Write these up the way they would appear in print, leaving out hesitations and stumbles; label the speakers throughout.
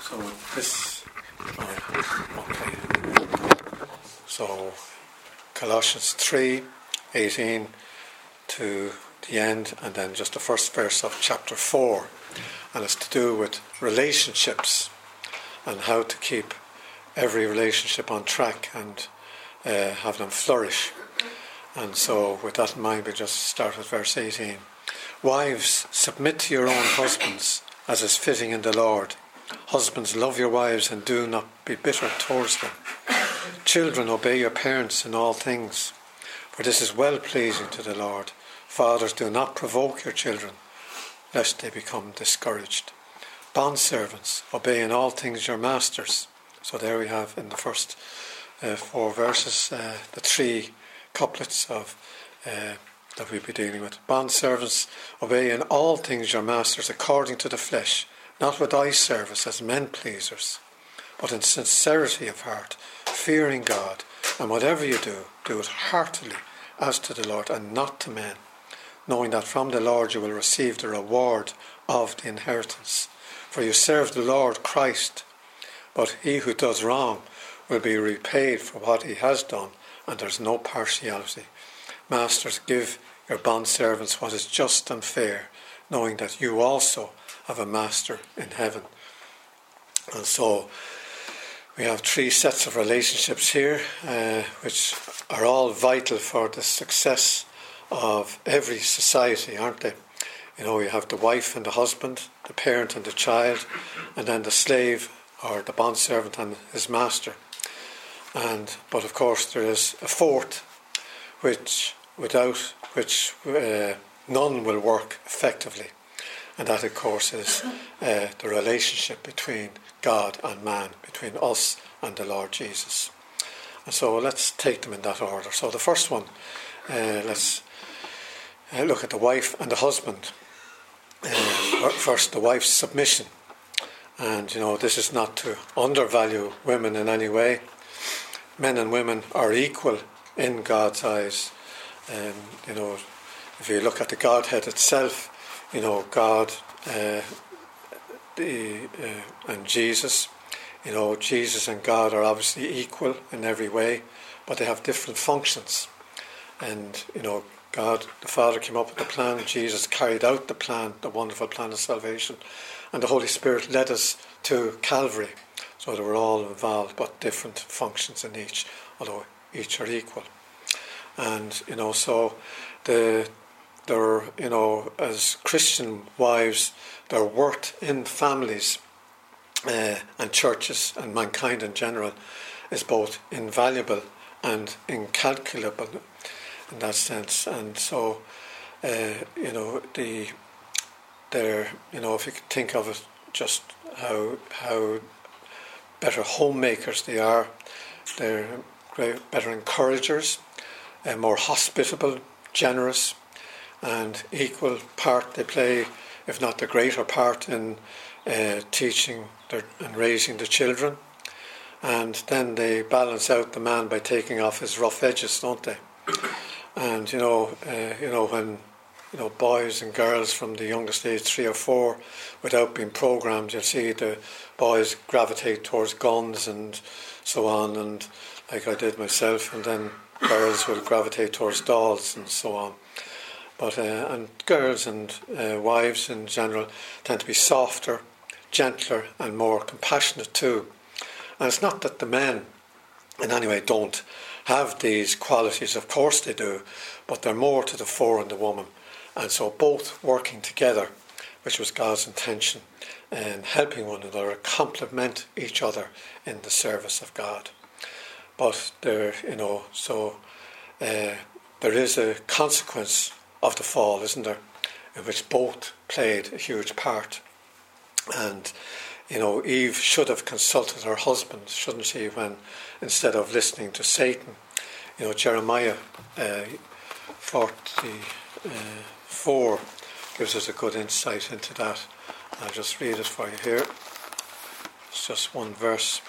Speaker 1: So this, okay. So Colossians 3:18 to the end, and then just the first verse of chapter 4, and it's to do with relationships and how to keep every relationship on track and have them flourish. And so with that in mind, we just start with verse 18. Wives, submit to your own husbands as is fitting in the Lord. Husbands, love your wives and do not be bitter towards them. Children, obey your parents in all things, for this is well pleasing to the Lord. Fathers, do not provoke your children, lest they become discouraged. Bondservants, obey in all things your masters. So there we have in the first 4 verses the 3 couplets of that we'll be dealing with. Bondservants, obey in all things your masters according to the flesh, not with eye service as men pleasers, but in sincerity of heart, fearing God. And whatever you do, do it heartily as to the Lord and not to men, knowing that from the Lord you will receive the reward of the inheritance. For you serve the Lord Christ, but he who does wrong will be repaid for what he has done, and there is no partiality. Masters, give your bondservants what is just and fair, knowing that you also have a master in heaven. And so we have 3 sets of relationships here, which are all vital for the success of every society, aren't they? You know, you have the wife and the husband, the parent and the child, and then the slave or the bondservant and his master. But of course there is a 4th, without which none will work effectively. And that, of course, is the relationship between God and man, between us and the Lord Jesus. And so let's take them in that order. So the first one, let's look at the wife and the husband. First, the wife's submission. And, you know, this is not to undervalue women in any way. Men and women are equal in God's eyes. You know, if you look at the Godhead itself, you know, God and Jesus, you know, Jesus and God are obviously equal in every way, but they have different functions. And, you know, God, the Father, came up with the plan. Jesus carried out the plan, the wonderful plan of salvation. And the Holy Spirit led us to Calvary. So they were all involved, but different functions in each, although each are equal. And, you know, so they're, you know, as Christian wives, their worth in families and churches and mankind in general is both invaluable and incalculable in that sense. And so, you know, you know, if you could think of it, just how better homemakers they are, they're better encouragers, more hospitable, generous, and equal part they play, if not the greater part, in teaching and raising the children. And then they balance out the man by taking off his rough edges, don't they? And you know when boys and girls from the youngest age, 3 or 4, without being programmed, you'll see the boys gravitate towards guns and so on, and like I did myself, and then girls will gravitate towards dolls and so on. But and girls and wives in general tend to be softer, gentler, and more compassionate too. And it's not that the men in any way don't have these qualities. Of course they do, but they're more to the fore in the woman. And so both working together, which was God's intention, and helping one another, complement each other in the service of God. But there, you know, so there is a consequence of the fall, isn't there, in which both played a huge part. And, you know, Eve should have consulted her husband, shouldn't she, when instead of listening to Satan. You know, Jeremiah 44 gives us a good insight into that. I'll just read it for you here. It's just one verse.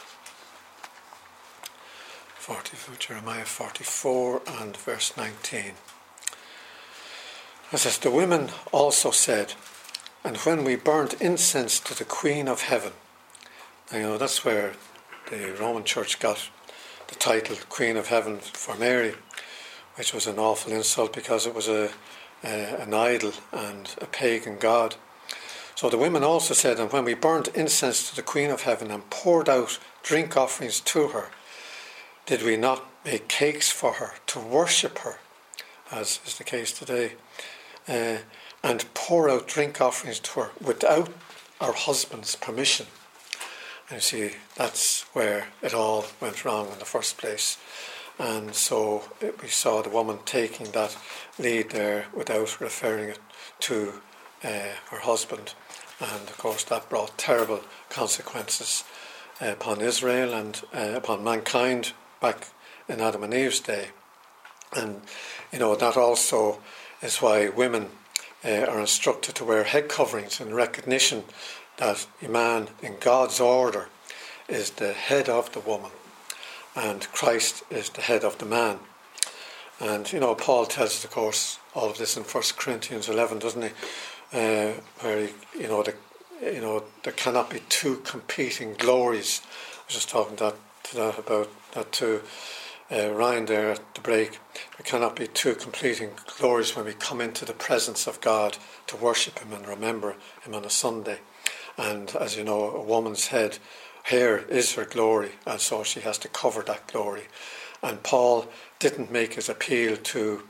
Speaker 1: Jeremiah 44 and verse 19. It says, "The women also said, and when we burnt incense to the Queen of Heaven, That's where the Roman Church got the title Queen of Heaven for Mary, which was an awful insult because it was an idol and a pagan god. So the women also said, and when we burned incense to the Queen of Heaven and poured out drink offerings to her, did we not make cakes for her to worship her, as is the case today, and pour out drink offerings to her without our husband's permission? And you see, that's where it all went wrong in the first place. And so we saw the woman taking that lead there without referring it to her husband. And of course that brought terrible consequences upon Israel and upon mankind back in Adam and Eve's day. And that also is why women are instructed to wear head coverings in recognition that a man in God's order is the head of the woman and Christ is the head of the man. And Paul tells us, of course, all of this in 1 Corinthians 11, doesn't he? Where there cannot be two competing glories. I was just talking about that to Ryan there at the break. There cannot be two competing glories when we come into the presence of God to worship Him and remember Him on a Sunday. And as you know, a woman's hair is her glory, and so she has to cover that glory. And Paul didn't make his appeal to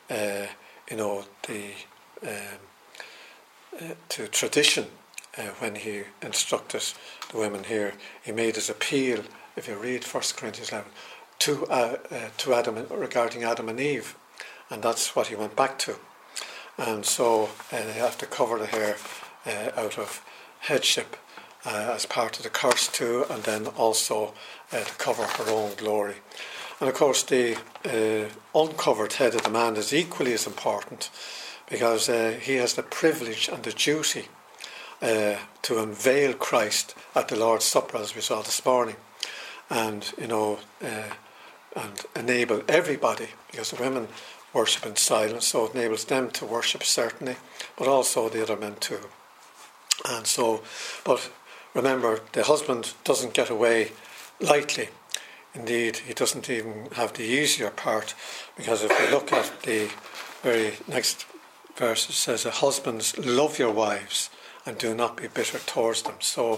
Speaker 1: to tradition when he instructed the women here. He made his appeal, if you read 1 Corinthians 11, to Adam, regarding Adam and Eve, and that's what he went back to. And so they have to cover the hair out of headship as part of the curse too, and then also to cover her own glory. And of course the uncovered head of the man is equally as important, because he has the privilege and the duty to unveil Christ at the Lord's Supper, as we saw this morning, and and enable everybody, because the women worship in silence, so it enables them to worship certainly, but also the other men too. And so, but remember, the husband doesn't get away lightly. Indeed, he doesn't even have the easier part, because if we look at the very next verse, it says, "Husbands, love your wives and do not be bitter towards them." So,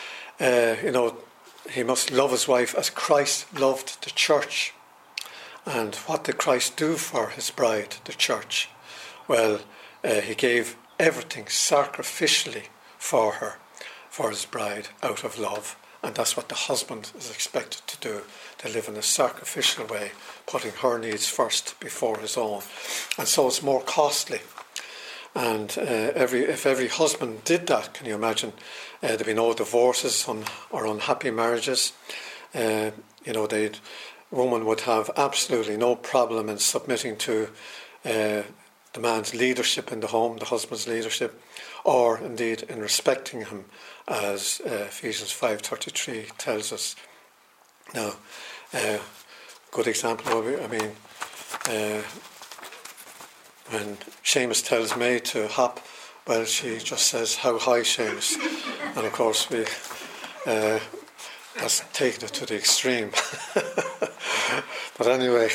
Speaker 1: he must love his wife as Christ loved the church. And what did Christ do for his bride, the church? Well, he gave everything sacrificially for her, for his bride, out of love. And that's what the husband is expected to do, to live in a sacrificial way, putting her needs first before his own. And so it's more costly. And if every husband did that, can you imagine, there'd be no divorces or unhappy marriages. Woman would have absolutely no problem in submitting to the man's leadership in the home, the husband's leadership, or indeed in respecting him, as Ephesians 5:33 tells us. Now, good example, when Seamus tells May to hop, well, she just says, "How high, Seamus?" And of course, that's taking it to the extreme. But anyway,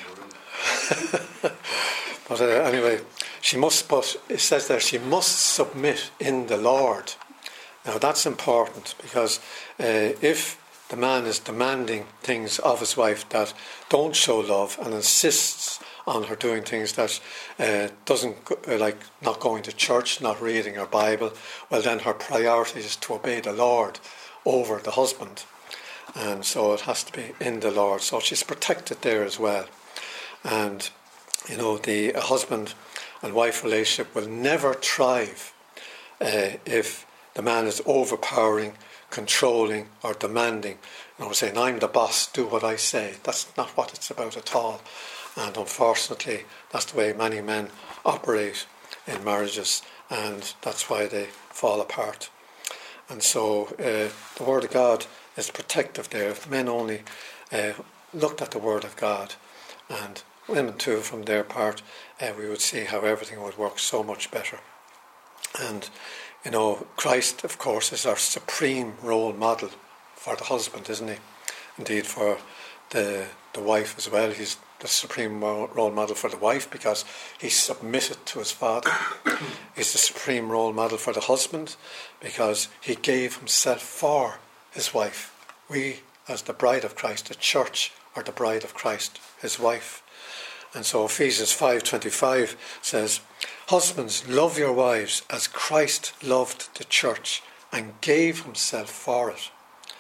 Speaker 1: she must. But it says there, she must submit in the Lord. Now that's important, because if the man is demanding things of his wife that don't show love and insists on her doing things that like not going to church, not reading her Bible, well, then her priority is to obey the Lord over the husband. And so it has to be in the Lord. So she's protected there as well. And, the husband and wife relationship will never thrive if the man is overpowering, controlling or demanding. Saying, "I'm the boss, do what I say." That's not what it's about at all. And unfortunately, that's the way many men operate in marriages, and that's why they fall apart. And so the Word of God is protective there. If men only looked at the Word of God, and women too from their part, we would see how everything would work so much better. And Christ, of course, is our supreme role model for the husband, isn't he? Indeed, for the wife as well. He's the supreme role model for the wife because he's submitted to his father. He's the supreme role model for the husband because he gave himself for his wife. We, as the bride of Christ, the church, are the bride of Christ, his wife. And so Ephesians 5:25 says, "Husbands, love your wives as Christ loved the church and gave himself for it."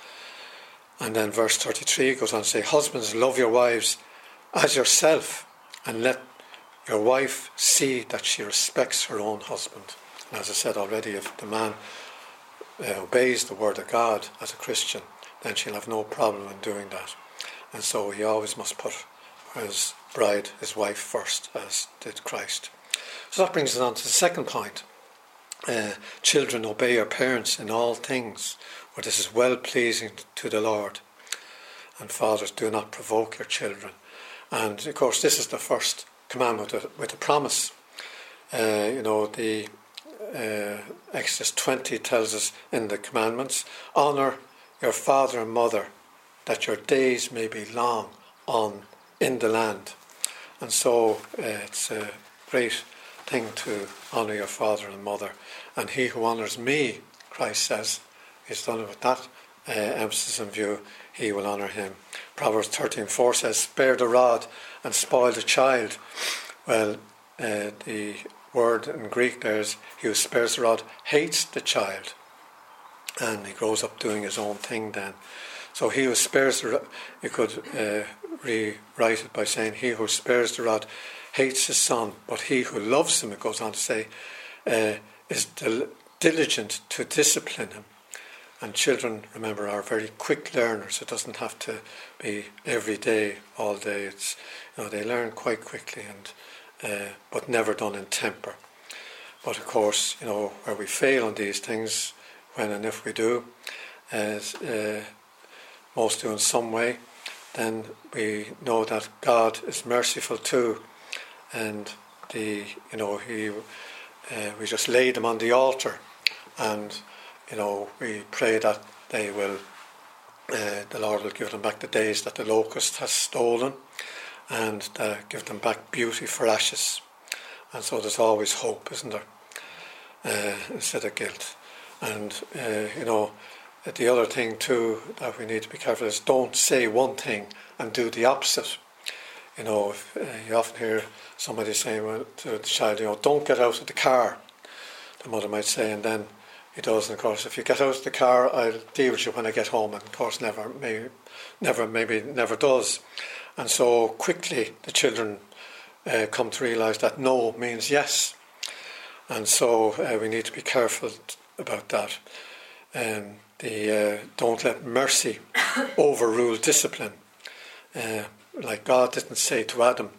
Speaker 1: And then verse 33 goes on to say, "Husbands, love your wives as yourself, and let your wife see that she respects her own husband." And as I said already, if the man obeys the word of God as a Christian, then she'll have no problem in doing that. And so he always must put his bride, his wife, first, as did Christ. So that brings us on to the second point. Children, obey your parents in all things, for this is well-pleasing to the Lord. And fathers, do not provoke your children. And of course, this is the first commandment with a promise. The Exodus 20 tells us in the commandments, "Honour your father and mother, that your days may be long in the land." And so it's a great thing to honour your father and mother. And he who honours me, Christ says, he's done it with that emphasis in view, he will honour him. Proverbs 13:4 says, "Spare the rod and spoil the child." Well, the word in Greek there is, he who spares the rod hates the child, and he grows up doing his own thing then. So he who spares the rod, you could rewrite it by saying, he who spares the rod hates his son, but he who loves him, it goes on to say, is diligent to discipline him. And children, remember, are very quick learners. It doesn't have to be every day, all day. It's, they learn quite quickly, and but never done in temper. But of course, where we fail on these things, when and if we do, as most do in some way, then we know that God is merciful too, and we just lay them on the altar, and we pray that they will, the Lord will give them back the days that the locust has stolen, and give them back beauty for ashes. And so there's always hope, isn't there, instead of guilt. And the other thing too that we need to be careful is, don't say one thing and do the opposite. You often hear somebody saying to the child, "Don't get out of the car," the mother might say, and then he does. And of course, if you get out of the car, I'll deal with you when I get home. And of course, never does. And so quickly the children come to realise that no means yes. And so we need to be careful about that. Don't let mercy overrule discipline. Like God didn't say to Adam,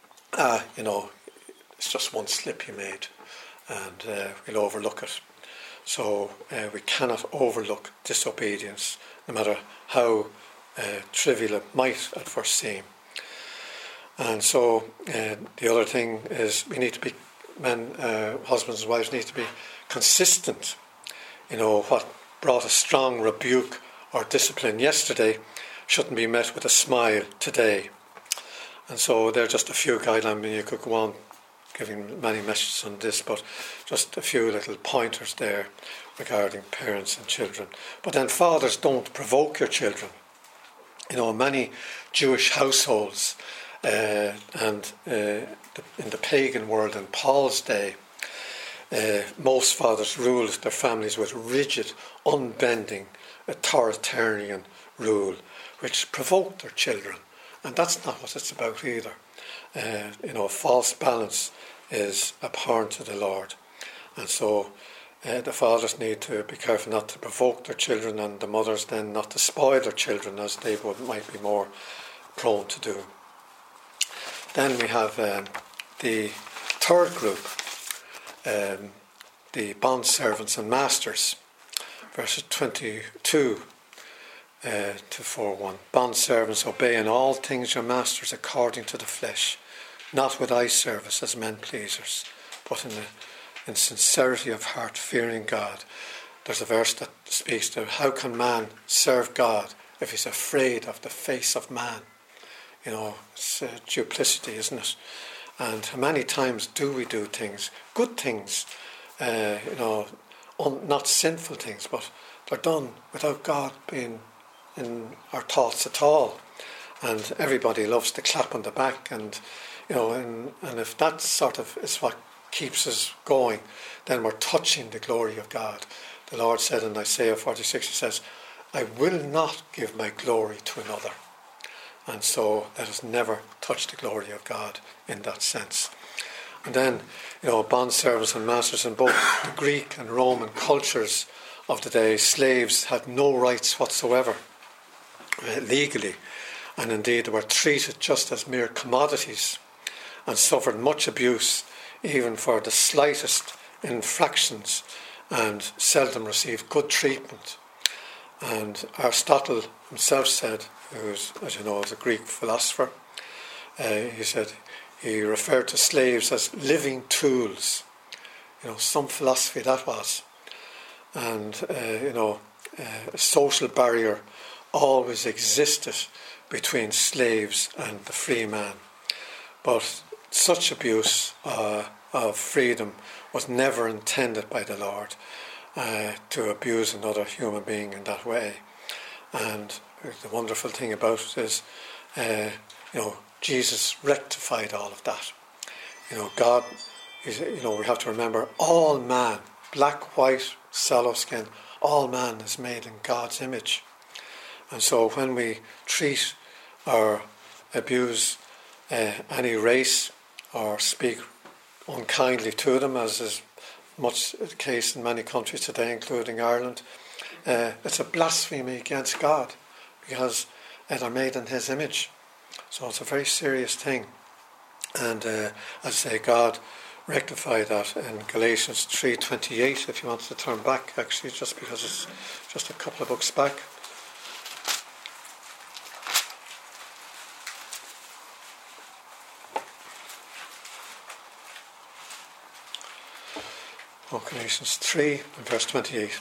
Speaker 1: it's just one slip you made, and we'll overlook it. So we cannot overlook disobedience, no matter how trivial it might at first seem. And so the other thing is, we need to be, husbands and wives need to be consistent. What brought a strong rebuke or discipline yesterday shouldn't be met with a smile today. And so there are just a few guidelines. You could go on giving many messages on this, but just a few little pointers there regarding parents and children. But then fathers, don't provoke your children. Many Jewish households and in the pagan world in Paul's day, most fathers ruled their families with rigid, unbending, authoritarian rule, which provoked their children. And that's not what it's about either. False balance is abhorrent to the Lord. And so the fathers need to be careful not to provoke their children, and the mothers then not to spoil their children, as they might be more prone to do. Then we have the third group, the bond servants and masters, verses 22 to 4:1. Bond servants, obey in all things your masters according to the flesh, not with eye service as men pleasers, but in sincerity of heart, fearing God. there's a verse that speaks to how can man serve God if he's afraid of the face of man? It's duplicity, isn't it? And how many times do we do things, good things, not sinful things, but they're done without God being in our thoughts at all. And everybody loves to clap on the back, and if that sort of is what keeps us going, then we're touching the glory of God. The Lord said in Isaiah 46, he says, I will not give my glory to another. And so let us never touch the glory of God in that sense. And then, bond servants and masters in both the Greek and Roman cultures of the day, slaves had no rights whatsoever legally. And indeed they were treated just as mere commodities and suffered much abuse even for the slightest infractions, and seldom received good treatment. And Aristotle himself said, who was, as you know, is a Greek philosopher, he said he referred to slaves as living tools. Some philosophy that was. And, a social barrier always existed between slaves and the free man. But such abuse of freedom was never intended by the Lord to abuse another human being in that way. And the wonderful thing about it is, Jesus rectified all of that. God, we have to remember all man, black, white, sallow skin, all man is made in God's image. And so when we treat or abuse any race or speak unkindly to them, as is much the case in many countries today, including Ireland, it's a blasphemy against God, because they're made in his image. So it's a very serious thing. And as I say, God rectified that in Galatians 3:28, if you want to turn back, actually, just because it's just a couple of books back. Galatians 3 and verse 28.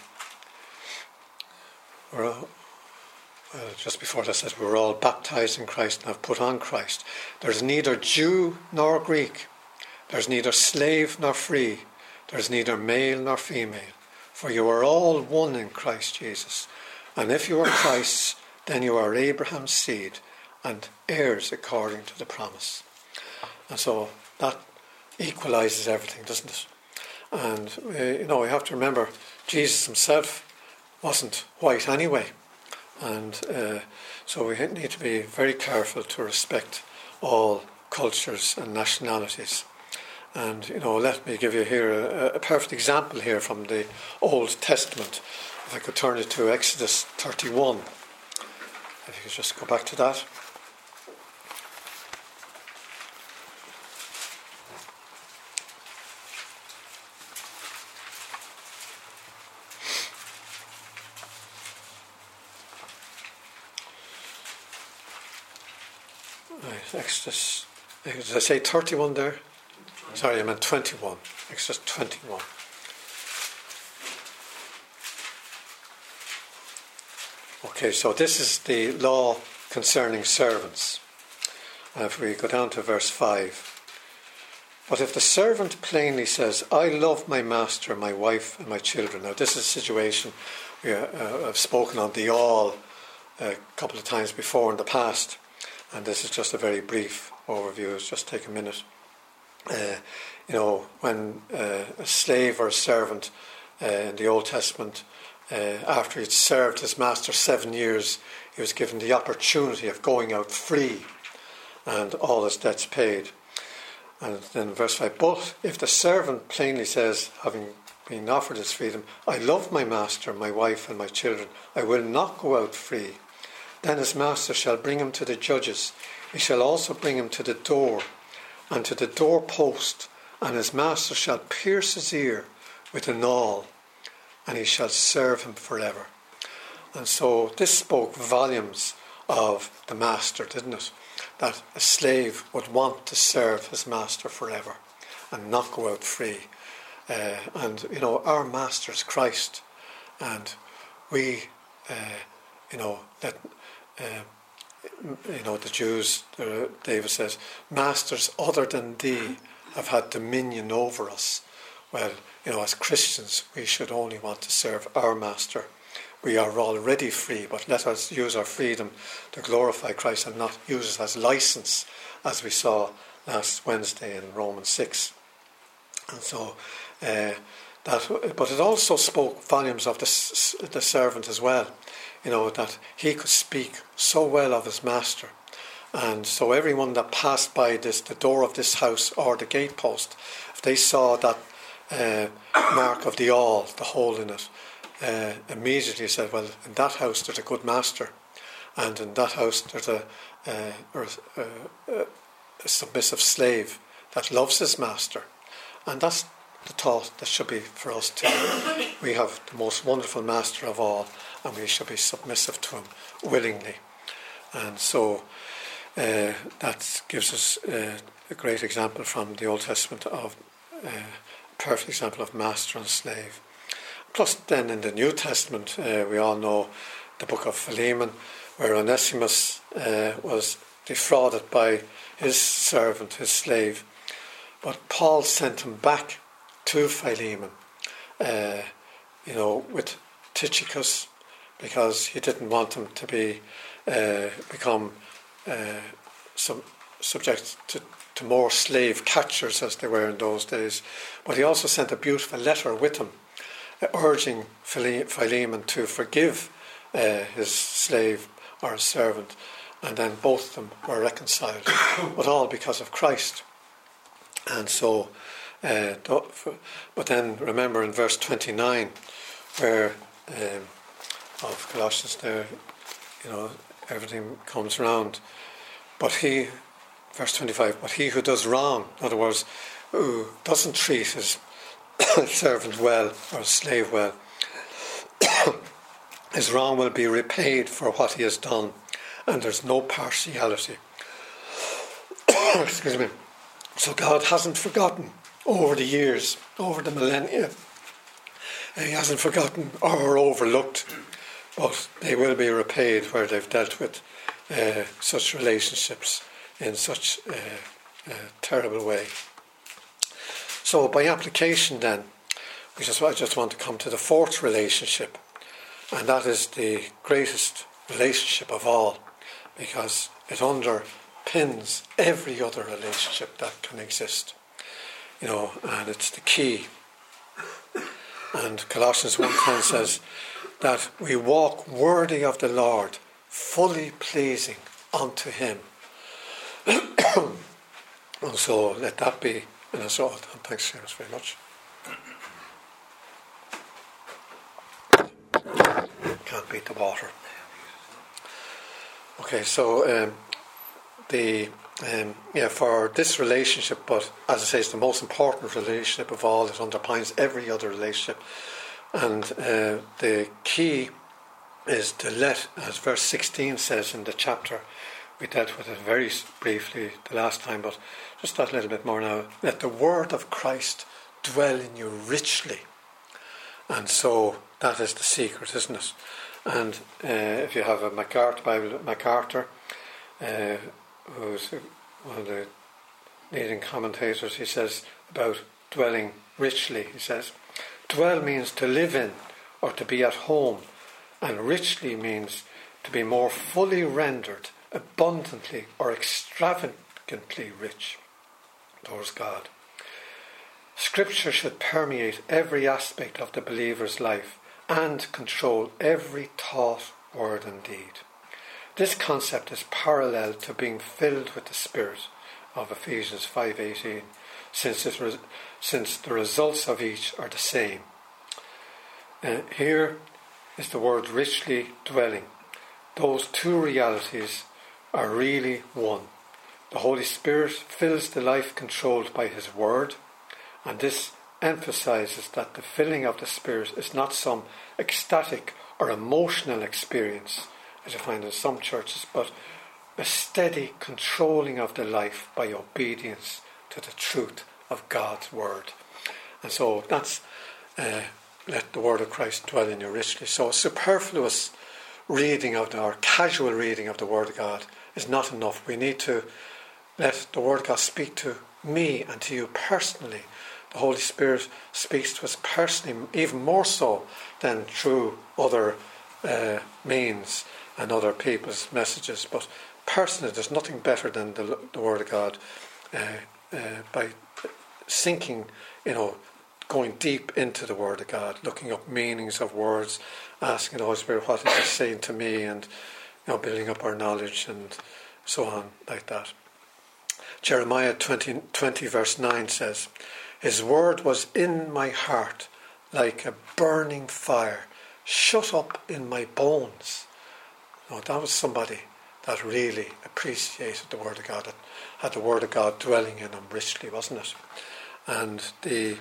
Speaker 1: Just before that says, we're all baptized in Christ and have put on Christ. There's neither Jew nor Greek. There's neither slave nor free. There's neither male nor female. For you are all one in Christ Jesus. And if you are Christ's, then you are Abraham's seed and heirs according to the promise. And so that equalizes everything, doesn't it? And, we have to remember, Jesus himself wasn't white anyway. And so we need to be very careful to respect all cultures and nationalities. And, let me give you here a perfect example here from the Old Testament. If I could turn it to Exodus 31. If you could just go back to that. Exodus, did I say 31 there? Sorry, I meant 21. Exodus 21. Okay, so this is the law concerning servants. If we go down to verse 5. But if the servant plainly says, I love my master, my wife and my children. Now this is a situation I've spoken on the all a couple of times before in the past. And this is just a very brief overview. It's just take a minute. When a slave or a servant in the Old Testament, after he'd served his master 7 years, he was given the opportunity of going out free and all his debts paid. And then verse 5, but if the servant plainly says, having been offered his freedom, I love my master, my wife and my children, I will not go out free. Then his master shall bring him to the judges. He shall also bring him to the door and to the doorpost, and his master shall pierce his ear with an awl, and he shall serve him forever. And so this spoke volumes of the master, didn't it? That a slave would want to serve his master forever and not go out free. Our master is Christ. And we, that the Jews, David says, masters other than thee have had dominion over us. Well, as Christians, we should only want to serve our master. We are already free, but let us use our freedom to glorify Christ and not use it as license, as we saw last Wednesday in Romans 6. And so, but it also spoke volumes of the servant as well, that he could speak so well of his master. And so everyone that passed by the door of this house or the gatepost, if they saw that mark of the awl, the hole in it, immediately said, well, in that house there's a good master, and in that house there's a submissive slave that loves his master. And that's the thought that should be for us too. We have the most wonderful master of all, and we should be submissive to him willingly. And so that gives us a great example from the Old Testament of a perfect example of master and slave. Plus then in the New Testament, we all know the book of Philemon, where Onesimus was defrauded by his servant, his slave. But Paul sent him back to Philemon, with Tychicus, because he didn't want him to become subject to more slave catchers as they were in those days. But he also sent a beautiful letter with him, urging Philemon to forgive his slave or his servant, and then both of them were reconciled, but all because of Christ. And so, but then remember in verse 29, where of Colossians there, everything comes round. Verse 25, but he who does wrong, in other words, who doesn't treat his servant well or slave well, his wrong will be repaid for what he has done, and there's no partiality. Excuse me. So God hasn't forgotten over the years, over the millennia. He hasn't forgotten or overlooked, but they will be repaid where they've dealt with such relationships in such a terrible way. So by application then, I just want to come to the fourth relationship, and that is the greatest relationship of all, because it underpins every other relationship that can exist, and it's the key. And Colossians 1:10 says that we walk worthy of the Lord, fully pleasing unto him. And so let that be an assault. And thanks, James, very much. Can't beat the water. Okay, so for this relationship, but as I say, it's the most important relationship of all. It underpins every other relationship. And the key is to let, as verse 16 says in the chapter, we dealt with it very briefly the last time, but just that little bit more now. Let the word of Christ dwell in you richly. And so that is the secret, isn't it? And if you have a MacArthur Bible, MacArthur, who's one of the leading commentators, he says about dwelling richly, he says, dwell means to live in or to be at home, and richly means to be more fully rendered, abundantly or extravagantly rich towards God. Scripture should permeate every aspect of the believer's life and control every thought, word and deed. This concept is parallel to being filled with the Spirit of Ephesians 5:18, since the results of each are the same. Here is the word richly dwelling. Those two realities are really one. The Holy Spirit fills the life controlled by His Word, and this emphasizes that the filling of the Spirit is not some ecstatic or emotional experience, as you find in some churches, but a steady controlling of the life by obedience to the truth of God's Word. And so that's let the word of Christ dwell in you richly. So superfluous reading of or casual reading of the word of God is not enough. We need to let the word of God speak to me and to you personally. The Holy Spirit speaks to us personally, even more so than through other means and other people's messages. But personally, there's nothing better than the word of God by sinking, going deep into the word of God, looking up meanings of words, asking the Holy Spirit, what is it saying to me, and building up our knowledge and so on like that. Jeremiah 20 verse 9 says, His word was in my heart like a burning fire, shut up in my bones. That was somebody that really appreciated the word of God, that had the word of God dwelling in him richly, wasn't it? And the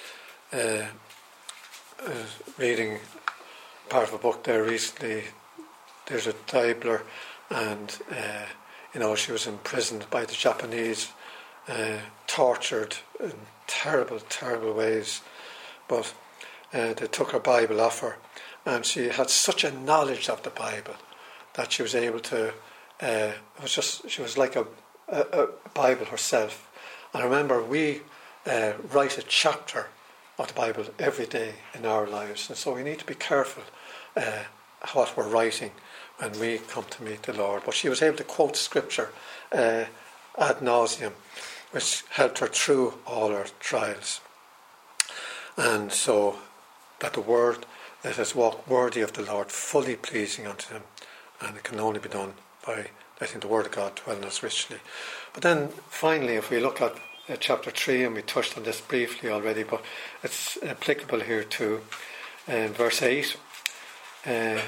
Speaker 1: reading part of a book there recently, there's a Daibler, and she was imprisoned by the Japanese, tortured in terrible, terrible ways. But they took her Bible off her, and she had such a knowledge of the Bible that she was able to. She was like a Bible herself. And I remember we write a chapter of the Bible every day in our lives, and so we need to be careful what we're writing when we come to meet the Lord. But she was able to quote scripture ad nauseum, which helped her through all her trials. And so that the word, let us walk worthy of the Lord, fully pleasing unto him, and it can only be done by letting the word of God dwell in us richly. But then finally, if we look at chapter 3, and we touched on this briefly already, but it's applicable here to verse 8 and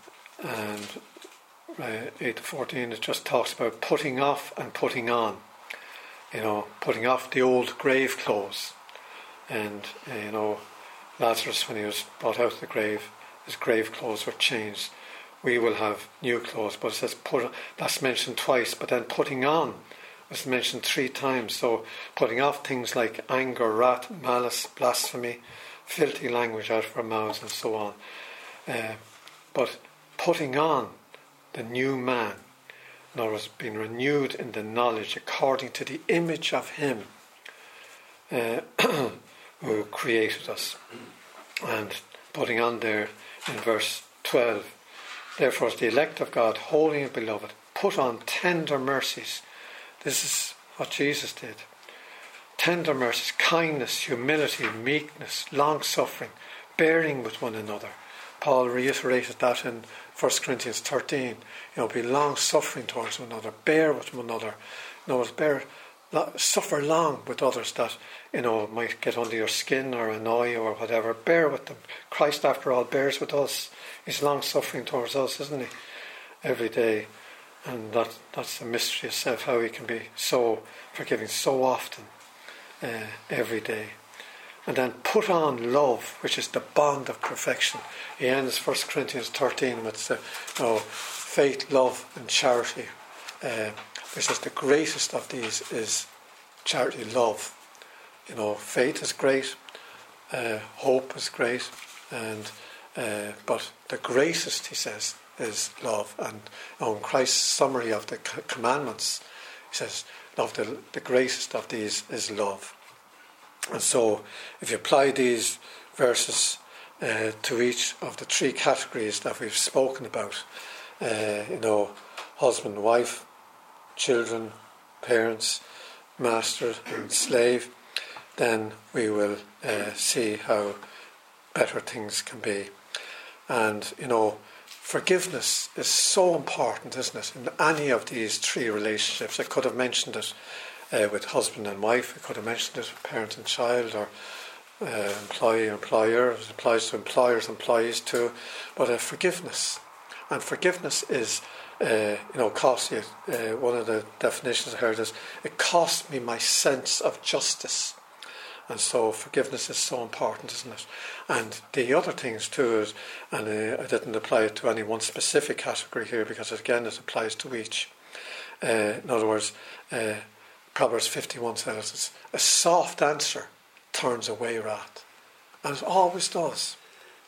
Speaker 1: 8 to 14. It just talks about putting off and putting on, putting off the old grave clothes. And Lazarus, when he was brought out of the grave, his grave clothes were changed. We will have new clothes, but it says that's mentioned twice, but then putting on was mentioned 3 times. So putting off things like anger, wrath, malice, blasphemy, filthy language out of our mouths, and so on. But putting on the new man, in other words, being renewed in the knowledge according to the image of him who created us. And putting on there in verse 12, therefore as the elect of God, holy and beloved, put on tender mercies. This is what Jesus did. Tender mercies, kindness, humility, meekness, long-suffering, bearing with one another. Paul reiterated that in 1 Corinthians 13. Be long-suffering towards one another, bear with one another. Suffer long with others that, might get under your skin or annoy you or whatever. Bear with them. Christ, after all, bears with us. He's long-suffering towards us, isn't he? Every day. And that's the mystery itself, how he can be so forgiving so often, every day. And then put on love, which is the bond of perfection. He ends 1 Corinthians 13 with faith, love and charity. Which is the greatest of these is charity, love. Faith is great, hope is great, and but the greatest, he says, is love. And in Christ's summary of the commandments, he says, the greatest of these is love. And so if you apply these verses to each of the 3 categories that we've spoken about, husband, wife, children, parents, master and slave, then we will see how better things can be. And forgiveness is so important, isn't it, in any of these 3 relationships. I could have mentioned it with husband and wife, I could have mentioned it with parent and child, or employee and employer. It applies to employers, employees too. But forgiveness. And forgiveness is costs you. One of the definitions I heard is, it cost me my sense of justice. And so forgiveness is so important, isn't it? And the other things too is, and I didn't apply it to any one specific category here, because again it applies to each. In other words, Proverbs 51 says, a soft answer turns away wrath. And it always does.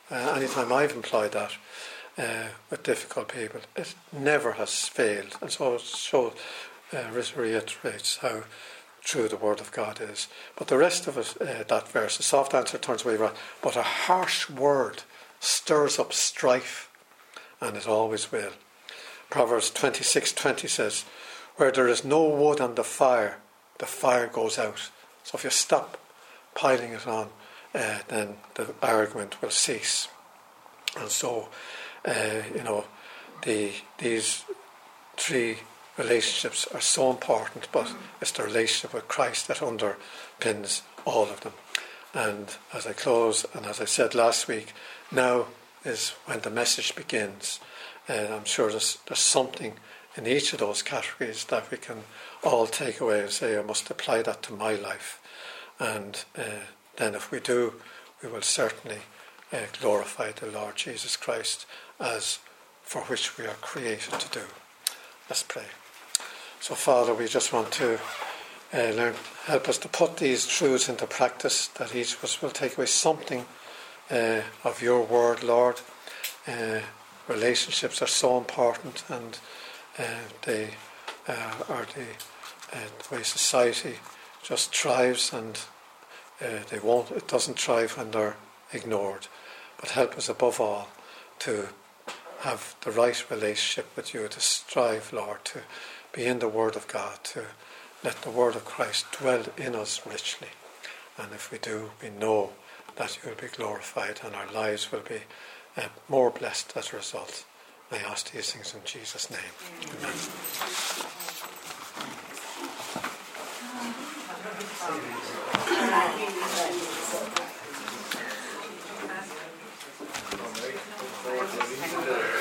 Speaker 1: anytime I've employed that with difficult people, it never has failed. And so it reiterates how true the Word of God is. But the rest of it, that verse, a soft answer turns away wrath, but a harsh word stirs up strife, and it always will. Proverbs 26:20 says, where there is no wood on the fire goes out. So if you stop piling it on, then the argument will cease. And so, these three relationships are so important, but it's the relationship with Christ that underpins all of them. And as I close, and as I said last week, now is when the message begins. I'm sure there's something in each of those categories that we can all take away and say, I must apply that to my life. And then if we do, we will certainly glorify the Lord Jesus Christ as for which we are created to do. Let's pray. So Father, we just want to help us to put these truths into practice, that each of us will take away something of your word, Lord. Relationships are so important, and they are the way society just thrives, and it doesn't thrive when they're ignored. But help us above all to have the right relationship with you, to strive, Lord, to be in the Word of God, to let the Word of Christ dwell in us richly. And if we do, we know that you will be glorified and our lives will be more blessed as a result. I ask these things in Jesus' name. Amen.